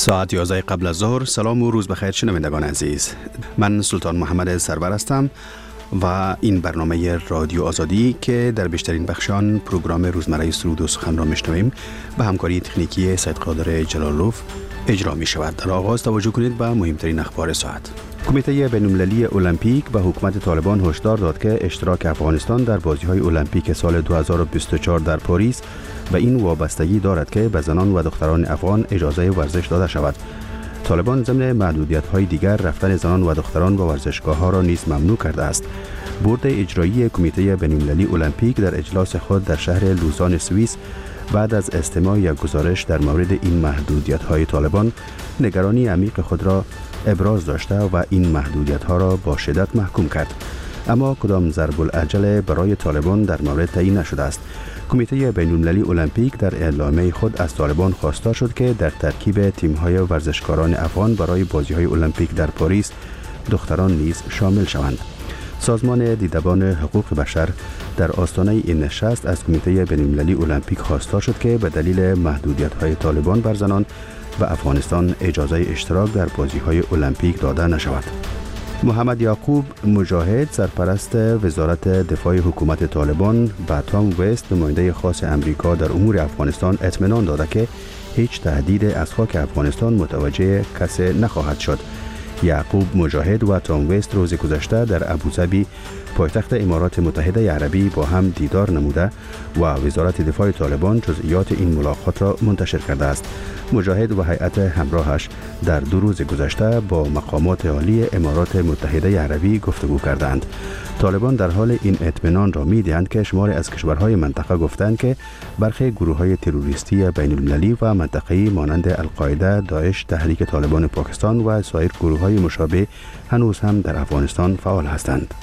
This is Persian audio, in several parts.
ساعت 11 قبل از ظهر. سلام و روز بخیر شنوندگان عزیز. من سلطان محمد سرور هستم و این برنامه رادیو آزادی که در بیشترین بخشان پروگرام روزمره سرود و سخن را میشنویم به همکاری تکنیکی سید قادر جلالوف اجرا می شود. در آغاز توجه کنید به مهمترین اخبار ساعت. کمیته بین‌المللی المپیک به حکومت طالبان هشدار داد که اشتراک افغانستان در بازی‌های المپیک سال 2024 در پاریس به این وابستگی دارد که به زنان و دختران افغان اجازه ورزش داده شود. طالبان ضمن محدودیت‌های دیگر رفتن زنان و دختران به ورزشگاه‌ها را نیز ممنوع کرده است. بورد اجرایی کمیته بین‌المللی المپیک در اجلاس خود در شهر لوزان سوئیس بعد از استماع یک گزارش در مورد این محدودیت‌های طالبان نگرانی عمیق خود را ابراز داشته و این محدودیت‌ها را با شدت محکوم کرد. اما کدام ضرب العجل برای طالبان در مورد تعیین نشده است. کمیته بین‌المللی المپیک در اعلامیه خود از طالبان خواستار شد که در ترکیب تیم‌های ورزشکاران افغان برای بازی‌های المپیک در پاریس دختران نیز شامل شوند. سازمان دیدبان حقوق بشر در آستانه این نشست از کمیته بین‌المللی المپیک خواستار شد که به دلیل محدودیت‌های طالبان بر زنان و افغانستان اجازه اشتراک در بازی‌های المپیک داده نشود. محمد یعقوب مجاهد سرپرست وزارت دفاع حکومت طالبان به تام وست نماینده خاص امریکا در امور افغانستان اطمینان داده که هیچ تهدید از خاک افغانستان متوجه کسی نخواهد شد. یعقوب مجاهد و تام وست روز گذشته در ابوظبی پایتخت امارات متحده عربی با هم دیدار نموده و وزارت دفاع طالبان جزئیات این ملاقات را منتشر کرده است. مجاهد و هیئت همراهش در 2 روز گذشته با مقامات عالی امارات متحده عربی گفتگو کردند. طالبان در حال این اطمینان را می‌دهند که شماری از کشورهای منطقه گفتند که برخی گروه‌های تروریستی بین‌المللی و منطقه‌ای مانند القاعده، داعش، تحریک طالبان پاکستان و سایر گروه‌های مشابه هنوز هم در افغانستان فعال هستند.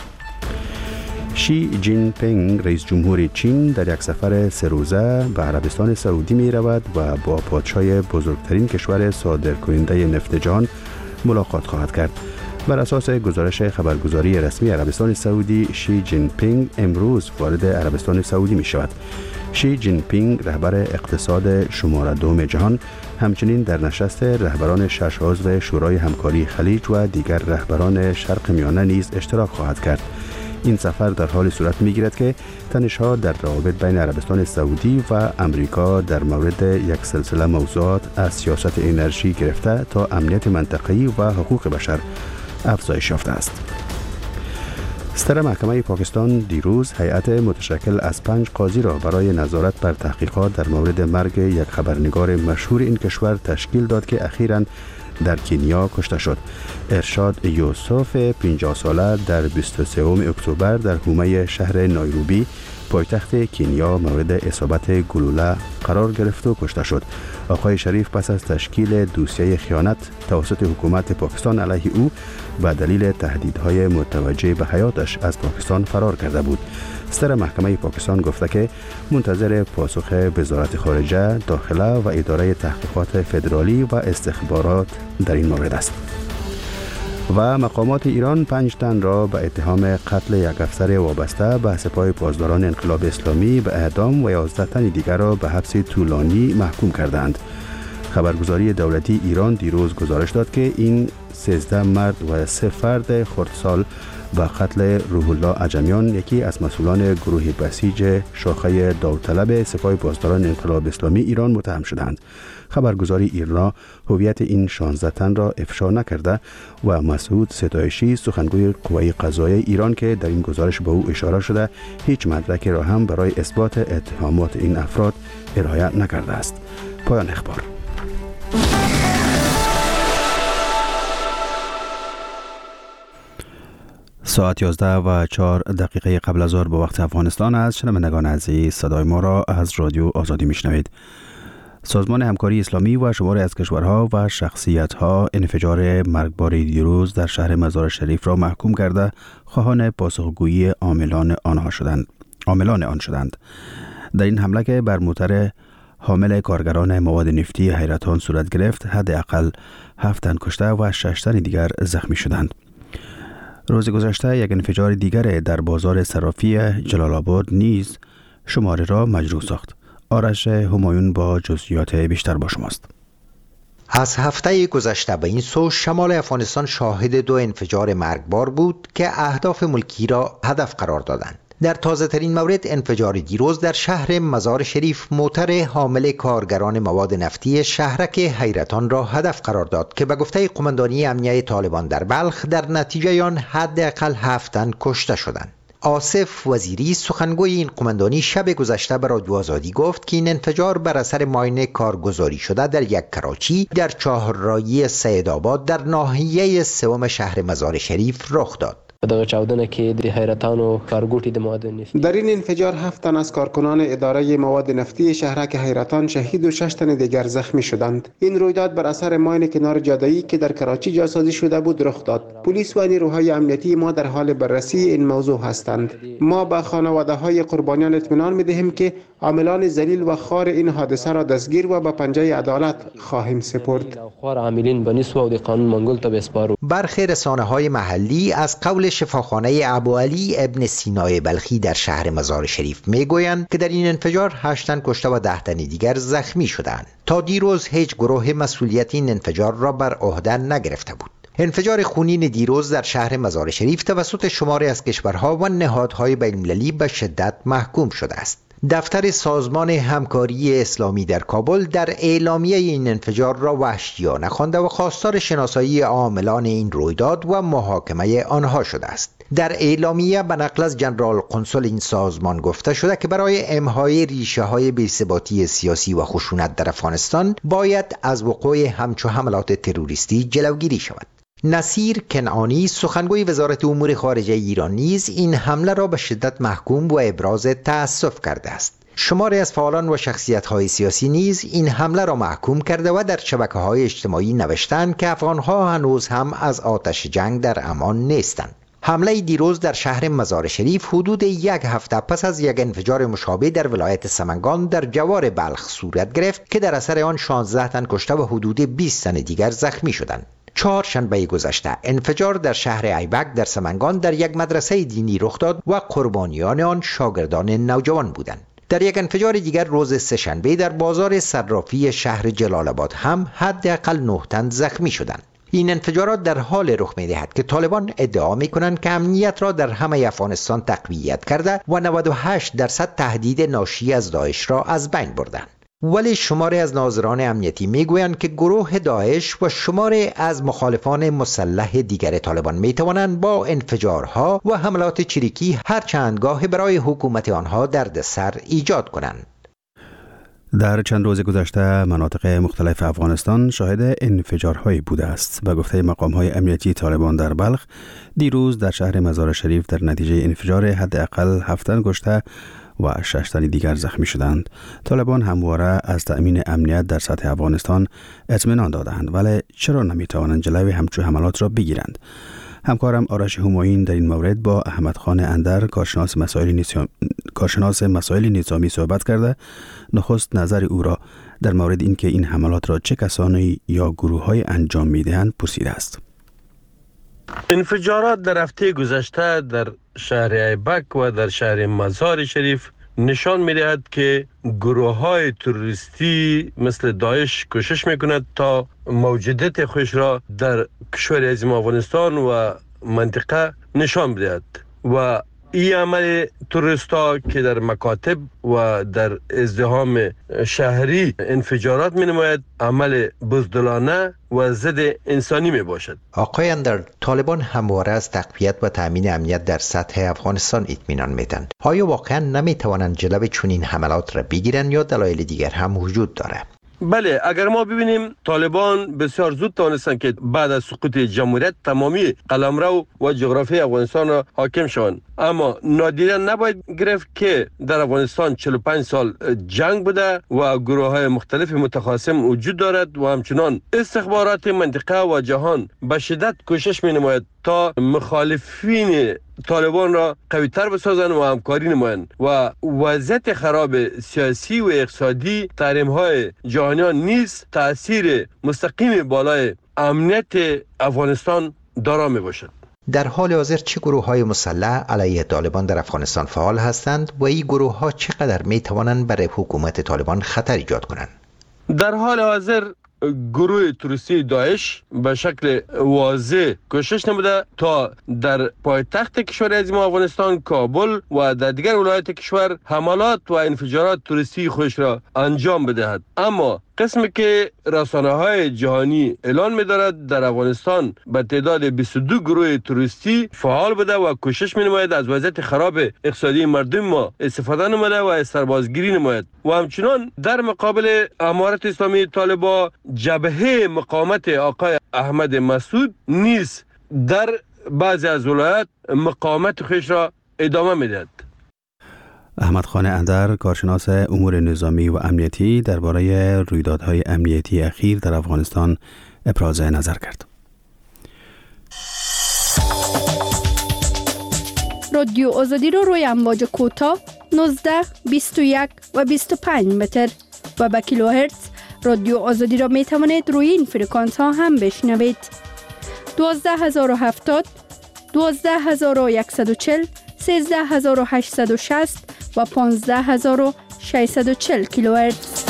شی جین پینگ رئیس جمهور چین در یک سفر 3 روزه به عربستان سعودی می رود و با پادشاه بزرگترین کشور صادرکننده نفت جهان ملاقات خواهد کرد. بر اساس گزارش خبرگزاری رسمی عربستان سعودی، شی جین پینگ امروز وارد عربستان سعودی می شود. شی جین پینگ رهبر اقتصاد شماره 2 جهان همچنین در نشست رهبران 6 عضو شورای همکاری خلیج و دیگر رهبران شرق میانه نیز اشتراک خواهد کرد. این سفر در حال صورت می‌گیرد که تنش‌ها در روابط بین عربستان سعودی و امریکا در مورد یک سلسله موضوعات از سیاست انرژی گرفته تا امنیت منطقه‌ای و حقوق بشر افزایش یافته است. ستر محکمه پاکستان دیروز هیئت متشکل از 5 قاضی را برای نظارت بر تحقیقات در مورد مرگ یک خبرنگار مشهور این کشور تشکیل داد که اخیراً در کنیا کشته شد. ارشاد یوسف 50 ساله در 23 اکتبر در حومه شهر نایروبی پایتخت کنیا مورد اصابت گلوله قرار گرفت و کشته شد. آقای شریف پس از تشکیل دوسیه خیانت توسط حکومت پاکستان علیه او به دلیل تهدیدهای متوجه به حیاتش از پاکستان فرار کرده بود. ستر محکمه پاکستان گفته که منتظر پاسخ وزارت خارجه، داخله و اداره تحقیقات فدرالی و استخبارات در این مورد است. و مقامات ایران 5 تن را به اتهام قتل یک افسر وابسته به سپاه پاسداران انقلاب اسلامی به اعدام و 11 تن دیگر را به حبس طولانی محکوم کردند. خبرگزاری دولتی ایران دیروز گزارش داد که این 13 مرد و 3 فرد خردسال به قتل روح الله عجمیان، یکی از مسئولان گروه بسیج شاخه داوطلب سپاه پاسداران انقلاب اسلامی ایران متهم شدند. خبرگزاری ایرنا هویت این 16 تن را افشا نکرده و مسعود ستایشی سخنگوی قوه قضاییه ایران که در این گزارش به او اشاره شده هیچ مدرکی را هم برای اثبات اتهامات این افراد ارائه نکرده است. پایان اخبار. ساعت 11:04 قبل از ظهر به وقت افغانستان است. شنوندگان عزیز، صدای ما را از رادیو آزادی میشنوید. سازمان همکاری اسلامی و شماری از کشورها و شخصیت‌ها انفجار مرگبار دیروز در شهر مزار شریف را محکوم کرده خواهان پاسخگویی عاملان آن شدند. در این حمله که بر موتر حامل کارگران مواد نفتی حیرتان صورت گرفت، حداقل 7 تن کشته و 6 تن دیگر زخمی شدند. روز گذشته یک انفجار دیگر در بازار صرافی جلال آباد نیز شماره را مجروح ساخت. آرش همایون با جزئیات بیشتر با شماست. از هفته گذشته به این سو شمال افغانستان شاهد 2 انفجار مرگبار بود که اهداف ملکی را هدف قرار دادند. در تازه ترین مورد انفجار دیروز در شهر مزار شریف موتر حامل کارگران مواد نفتی شهرک حیرتان را هدف قرار داد که به گفته قماندانی امنیه طالبان در بلخ در نتیجه آن حداقل 7 تن کشته شدند. آصف وزیری سخنگوی این قماندانی شب گذشته به رادیو آزادی گفت که این انفجار بر اثر ماین کارگزاری شده در یک کراچی در چهارراهی سیدآباد در ناحیه 3 شهر مزار شریف رخ داد. دغه چاودنه کې د حیرتانو کارګوټي د مواد نفتی در این انفجار 7 تن از کارکنان اداره مواد نفتی شهرک حیرتان شهید و 6 تن دیگر زخمی شدند. این رویداد بر اثر ماین کنار جاده‌ای که در کراچی جاسازی شده بود رخ داد. پلیس و نیروهای امنیتی ما در حال بررسی این موضوع هستند. ما به خانواده‌های قربانیان اطمینان می‌دهیم که عاملان ذلیل و خوار این حادثه را دستگیر و به پنجه عدالت خواهیم سپرد. خوار عاملین به نسبت د قانون منګول ته بسپارو. برخی رسانه‌های محلی از قول شفاخانه ابو علی ابن سینای بلخی در شهر مزار شریف میگویند که در این انفجار 8 تن کشته و 10 تن دیگر زخمی شدند. تا دیروز هیچ گروه مسئولیت این انفجار را بر عهده نگرفته بود. انفجار خونین دیروز در شهر مزار شریف توسط شماری از کشورها و نهادهای بین‌المللی به شدت محکوم شده است. دفتر سازمان همکاری اسلامی در کابل در اعلامیه این انفجار را وحشیانه خوانده و خواستار شناسایی عاملان این رویداد و محاکمه آنها شده است. در اعلامیه به نقل از جنرال قنصل این سازمان گفته شده که برای امحای ریشه‌های بی‌ثباتی سیاسی و خشونت در افغانستان باید از وقوع همچو حملات تروریستی جلوگیری شود. نصیر کنعانی سخنگوی وزارت امور خارجه ایران نیز این حمله را به شدت محکوم و ابراز تأسف کرده است. شماری از فعالان و شخصیت‌های سیاسی نیز این حمله را محکوم کرده و در شبکه‌های اجتماعی نوشتند که افغان‌ها هنوز هم از آتش جنگ در امان نیستند. حمله دیروز در شهر مزار شریف حدود 1 هفته پس از یک انفجار مشابه در ولایت سمنگان در جوار بلخ صورت گرفت که در اثر آن 16 تن کشته و حدود 20 تن دیگر زخمی شدند. چهارشنبه گذشته انفجار در شهر ایبک در سمنگان در یک مدرسه دینی رخ داد و قربانیان آن شاگردان نوجوان بودند. در یک انفجار دیگر روز سه‌شنبه در بازار صرافی شهر جلال آباد هم حداقل 9 تن زخمی شدند. این انفجارات در حال رخ می‌دهد که طالبان ادعا می‌کنند که امنیت را در همه افغانستان تقویت کرده و 98% تهدید ناشی از داعش را از بین بردند. ولی شماری از ناظران امنیتی میگویند که گروه داعش و شماری از مخالفان مسلح دیگر طالبان میتوانند با انفجارها و حملات چریکی هر چندگاه برای حکومت آنها دردسر ایجاد کنند. در چند روز گذشته مناطق مختلف افغانستان شاهد انفجارهایی بوده است. به گفته مقام‌های امنیتی طالبان در بلخ دیروز در شهر مزار شریف در نتیجه انفجار حداقل 7 تن کشته و 6 تن دیگر زخمی شدند. طالبان همواره از تأمین امنیت در سطح افغانستان اطمینان دادند، ولی چرا نمیتوانند جلوی همچون حملات را بگیرند؟ همکارم آرش همایون در این مورد با احمد خان اندر کارشناس مسائل نظامی صحبت کرده. نخست نظر او را در مورد اینکه این حملات را چه کسانی یا گروه‌های انجام می‌دهند پرسیده است. انفجارات در هفته گذشته در شهر ایبک و در شهر مزار شریف نشان می‌دهد که گروه‌های تروریستی مثل داعش کوشش می‌کند تا موجودیت خود را در کشور عظیم افغانستان و منطقه نشان بدهد و این عمل تروریستا که در مکاتب و در ازدحام شهری انفجارات می نماید عمل بزدلانه و ضد انسانی می باشد. آقای اندر، طالبان همواره از تقویت و تامین امنیت در سطح افغانستان اطمینان میدند. آیا واقعا نمی توانند جلوی چنین حملات را بگیرند یا دلایل دیگر هم وجود دارد؟ بله، اگر ما ببینیم طالبان بسیار زود توانستند که بعد از سقوط جمهوریت تمامی قلمرو و جغرافی افغانستان را حاکم شوند، اما نادیده نباید گرفت که در افغانستان 45 سال جنگ بوده و گروه‌های مختلف متخاصم وجود دارد و همچنان استخبارات منطقه و جهان به شدت کوشش می‌نماید تا مخالفین طالبان را قوی‌تر بسازند و همکاری نمایند و وضعیت خراب سیاسی و اقتصادی تحریم‌های جهانیان نیز تأثیر مستقیم بالای امنیت افغانستان دارا میباشد. در حال حاضر چه گروه‌های مسلح علیه طالبان در افغانستان فعال هستند و این گروه‌ها چقدر می‌توانند برای حکومت طالبان خطر ایجاد کنند؟ در حال حاضر گروه توریستی داعش به شکل واضح کوشش نموده تا در پایتخت کشور عظیم افغانستان کابل و در دیگر ولایات کشور حملات و انفجارات توریستی خودش را انجام بدهد. اما قسمی که رسانه‌های جهانی اعلان می‌دارد در افغانستان به تعداد 22 گروه توریستی فعال بوده و کوشش می‌نماید از وضعیت خراب اقتصادی مردم ما استفاده نماید و سربازگیری نماید و همچنان در مقابل امارت اسلامی طالبان جبهه مقاومت آقای احمد مسعود نیز در بعضی از ولایات مقاومت خودش را ادامه می‌دهد. احمد خان اندر، کارشناس امور نظامی و امنیتی، درباره رویدادهای امنیتی اخیر در افغانستان ابراز نظر کرد. رادیو آزادی رو روی امواج کوتاه 19، 21 و 25 متر و به کیلوهرتز رادیو آزادی را می توانید روی این فرکانس ها هم بشنوید. 12070، 12140، 13860 و 15640 کیلوهرتز.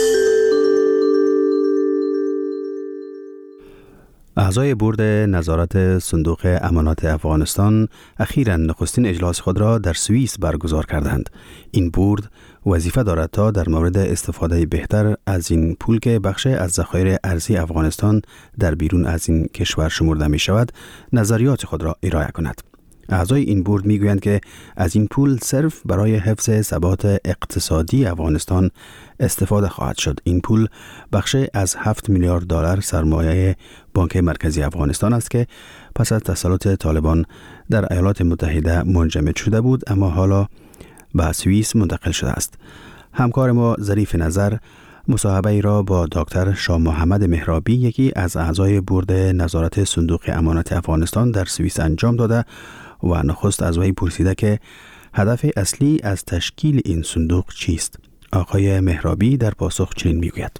اعضای بورد نظارت صندوق امانات افغانستان اخیراً نخستین اجلاس خود را در سوئیس برگزار کردند. این بورد وظیفه دارد تا در مورد استفاده بهتر از این پول که بخش از ذخایر ارزی افغانستان در بیرون از این کشور شمرده می شود، نظریات خود را ارائه کند. اعضای این بورد می گویند که از این پول صرف برای حفظ ثبات اقتصادی افغانستان استفاده خواهد شد. این پول بخش از 7 میلیارد دلار سرمایه بانک مرکزی افغانستان است که پس از تسلط طالبان در ایالات متحده منجمد شده بود اما حالا به سوئیس منتقل شده است. همکار ما ظریف نظر مصاحبه ای را با دکتر شاه محمد مهرابی، یکی از اعضای بورد نظارت صندوق امانات افغانستان در سوئیس انجام داده و نخست از وی پرسیده که هدف اصلی از تشکیل این صندوق چیست. آقای مهرابی در پاسخ چنین میگوید: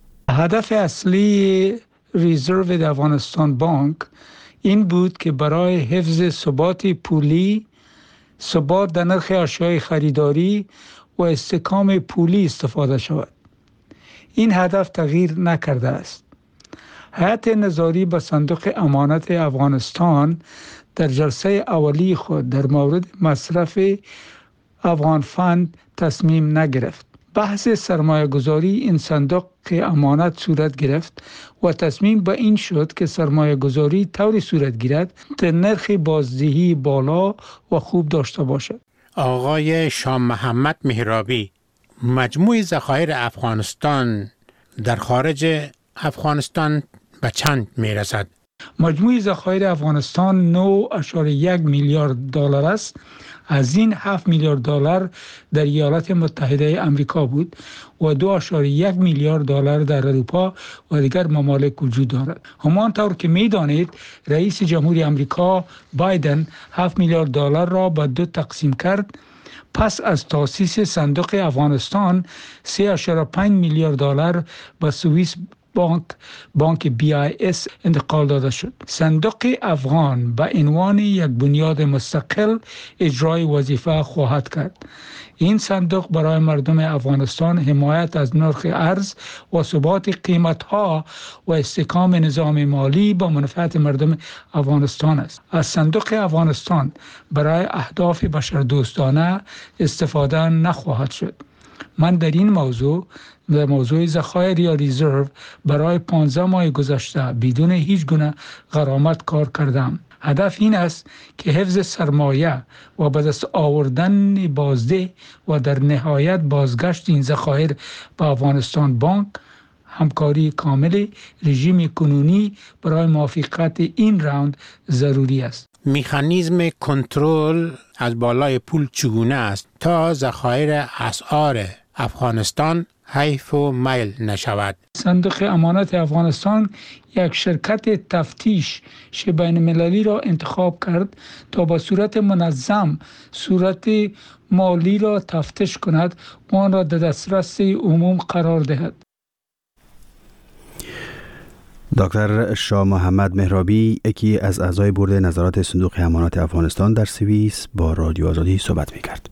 هدف اصلی ریزرو افغانستان بانک این بود که برای حفظ ثبات پولی، ثبات در نرخ اشیاء خریداری و استحکام پولی استفاده شود. این هدف تغییر نکرده است. هیئت نظاری به صندوق امانات افغانستان در جلسه اولی خود در مورد مصرف افغان فند تصمیم نگرفت. بحث سرمایه گذاری این صندوق امانت صورت گرفت و تصمیم به این شد که سرمایه گذاری طوری صورت گیرد که نرخ بازدهی بالا و خوب داشته باشد. آقای شاه محمد مهرابی، مجموع ذخایر افغانستان در خارج افغانستان به چند میرسد؟ مجموع ذخایر افغانستان 9.1 میلیارد دلار است. از این 7 میلیارد دلار در ایالات متحده آمریکا بود و 2.1 میلیارد دلار در اروپا و دیگر ممالک وجود دارد. همانطور که می‌دانید رئیس جمهوری آمریکا بایدن 7 میلیارد دلار را به دو تقسیم کرد. پس از تأسیس صندوق افغانستان 3.5 میلیارد دلار به سوئیس بانک BIS انتقال داده شد. صندوق افغان به عنوان یک بنیاد مستقل اجرای وظیفه خواهد کرد. این صندوق برای مردم افغانستان حمایت از نرخ ارز و ثبات قیمت‌ها و استحکام نظام مالی با منفعت مردم افغانستان است. از صندوق افغانستان برای اهداف بشردوستانه استفاده نخواهد شد. من در این موضوع ذخایر یا ریزرو برای 15 ماه گذشته بدون هیچ گونه غرامت کار کردم. هدف این است که حفظ سرمایه و به دست آوردن بازده و در نهایت بازگشت این ذخایر به افغانستان بانک همکاری کامل رژیم کنونی برای موافقت این راند ضروری است. مکانیزم کنترل از بالای پول چگونه است تا ذخایر اسعار افغانستان حیف و میل نشود؟ صندوق امانات افغانستان یک شرکت تفتیش بین المللی را انتخاب کرد تا به صورت منظم صورت مالی را تفتیش کند و آن را در دسترس عموم قرار دهد. دکتر شاه محمد مهرابی، یکی از اعضای بورد نظارت صندوق امانات افغانستان در سوئیس، با رادیو آزادی صحبت می‌کرد.